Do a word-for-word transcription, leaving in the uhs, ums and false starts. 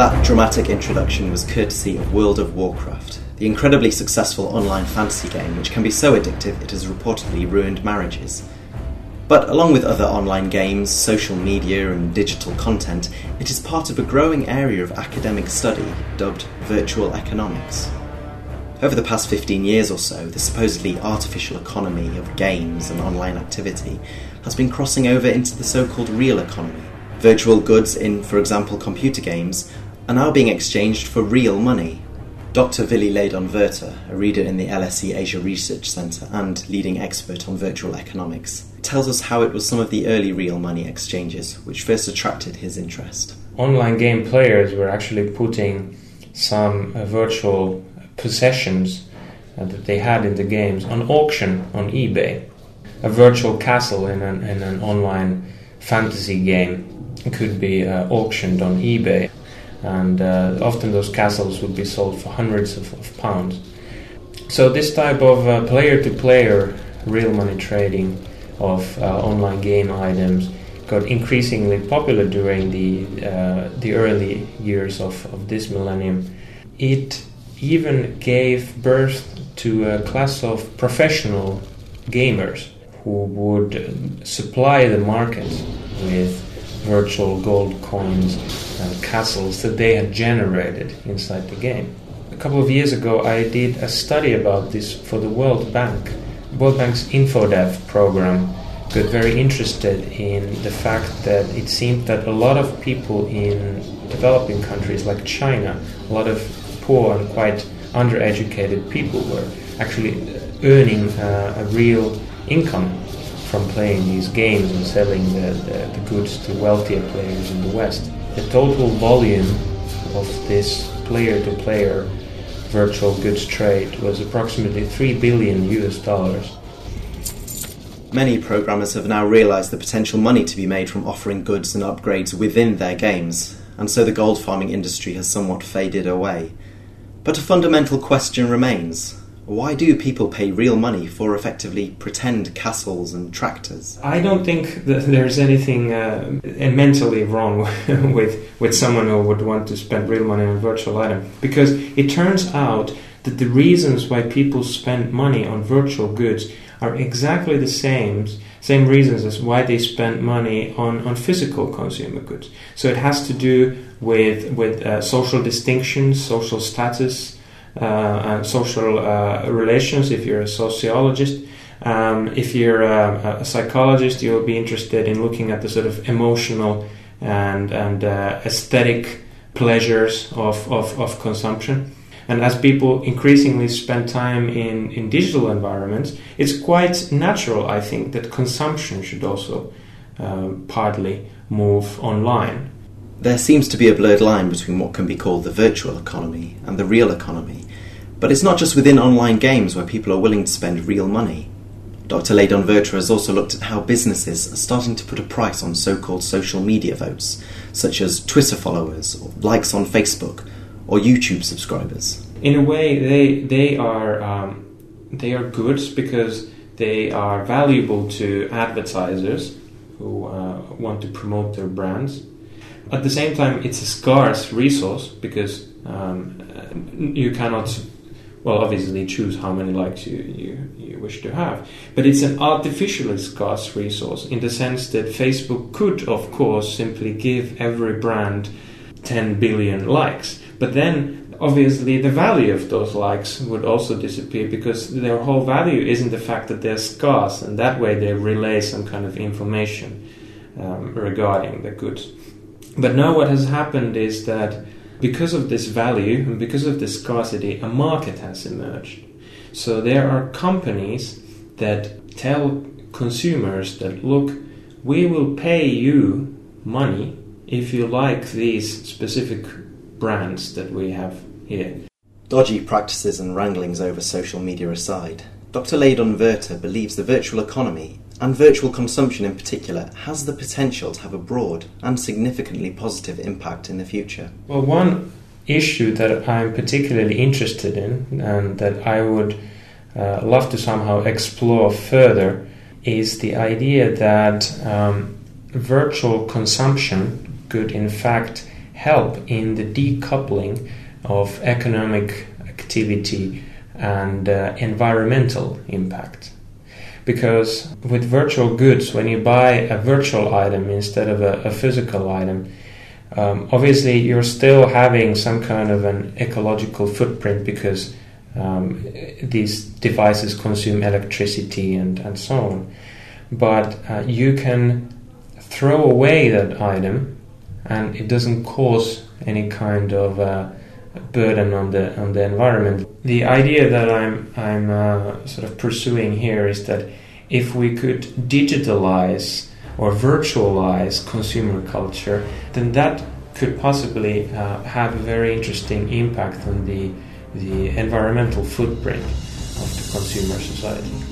That dramatic introduction was courtesy of World of Warcraft, the incredibly successful online fantasy game which can be so addictive it has reportedly ruined marriages. But along with other online games, social media and digital content, it is part of a growing area of academic study dubbed virtual economics. Over the past fifteen years or so, the supposedly artificial economy of games and online activity has been crossing over into the so-called real economy. Virtual goods in, for example, computer games, are now being exchanged for real money. Doctor Vili Leydon-Werter, a reader in the L S E Asia Research Centre and leading expert on virtual economics, tells us how it was some of the early real money exchanges which first attracted his interest. Online game players were actually putting some uh, virtual possessions uh, that they had in the games on auction on eBay. A virtual castle in an, in an online fantasy game could be uh, auctioned on eBay. And uh, often those castles would be sold for hundreds of, of pounds. So this type of uh, player-to-player real money trading of uh, online game items got increasingly popular during the uh, the early years of, of this millennium. It even gave birth to a class of professional gamers who would supply the market with virtual gold coins and castles that they had generated inside the game. A couple of years ago I did a study about this for the World Bank. World Bank's InfoDev program got very interested in the fact that it seemed that a lot of people in developing countries like China, a lot of poor and quite undereducated people were actually earning uh, a real income from playing these games and selling the, the, the goods to wealthier players in the West. The total volume of this player-to-player virtual goods trade was approximately three billion U S dollars. Many programmers have now realised the potential money to be made from offering goods and upgrades within their games, and so the gold farming industry has somewhat faded away. But a fundamental question remains. Why do people pay real money for effectively pretend castles and tractors? I don't think that there's anything uh, mentally wrong with with someone who would want to spend real money on a virtual item, because it turns out that the reasons why people spend money on virtual goods are exactly the same same reasons as why they spend money on, on physical consumer goods. So it has to do with with uh, social distinctions, social status, Uh, and social uh, relations. If you're a sociologist, um, if you're a, a psychologist, you'll be interested in looking at the sort of emotional and and uh, aesthetic pleasures of, of, of consumption. And as people increasingly spend time in, in digital environments, it's quite natural, I think, that consumption should also uh, partly move online. There seems to be a blurred line between what can be called the virtual economy and the real economy. But it's not just within online games where people are willing to spend real money. Doctor Leydon-Werter has also looked at how businesses are starting to put a price on so-called social media votes, such as Twitter followers, or likes on Facebook, or YouTube subscribers. In a way, they they are um, they are goods because they are valuable to advertisers who uh, want to promote their brands. At the same time, it's a scarce resource because um, you cannot, well, obviously choose how many likes you, you, you wish to have. But it's an artificially scarce resource in the sense that Facebook could, of course, simply give every brand ten billion likes. But then, obviously, the value of those likes would also disappear because their whole value isn't the fact that they're scarce, and that way they relay some kind of information um, regarding the goods. But now what has happened is that because of this value and because of this scarcity, a market has emerged. So there are companies that tell consumers that, look, we will pay you money if you like these specific brands that we have here. Dodgy practices and wranglings over social media aside, Doctor Leydon-Werter believes the virtual economy, and virtual consumption in particular, has the potential to have a broad and significantly positive impact in the future. Well, one issue that I'm particularly interested in and that I would uh, love to somehow explore further is the idea that um, virtual consumption could in fact help in the decoupling of economic activity and uh, environmental impact. Because with virtual goods, when you buy a virtual item instead of a, a physical item, um, obviously you're still having some kind of an ecological footprint because um, these devices consume electricity and, and so on. But uh, you can throw away that item and it doesn't cause any kind of uh, burden on the on the environment. The idea that I'm I'm uh, sort of pursuing here is that if we could digitalize or virtualize consumer culture, then that could possibly uh, have a very interesting impact on the the environmental footprint of the consumer society.